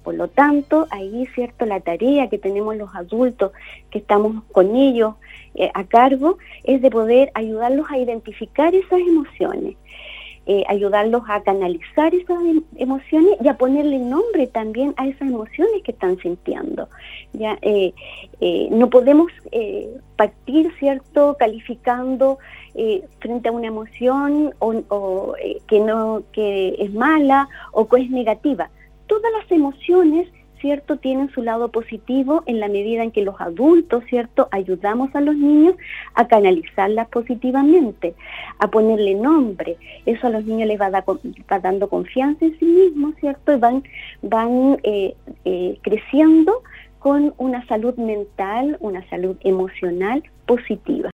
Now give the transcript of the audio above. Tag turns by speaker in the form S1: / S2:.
S1: Por lo tanto, ahí, ¿cierto?, la tarea que tenemos los adultos, que estamos con ellos a cargo, es de poder ayudarlos a identificar esas emociones, ayudarlos a canalizar esas emociones y a ponerle nombre también a esas emociones que están sintiendo. ¿Ya? No podemos partir, ¿cierto?, calificando frente a una emoción que es mala o que es negativa. Todas las emociones, ¿cierto?, tienen su lado positivo en la medida en que los adultos, ¿cierto?, ayudamos a los niños a canalizarlas positivamente, a ponerle nombre. Eso a los niños les va dando confianza en sí mismos, ¿cierto?, y van creciendo con una salud mental, una salud emocional positiva.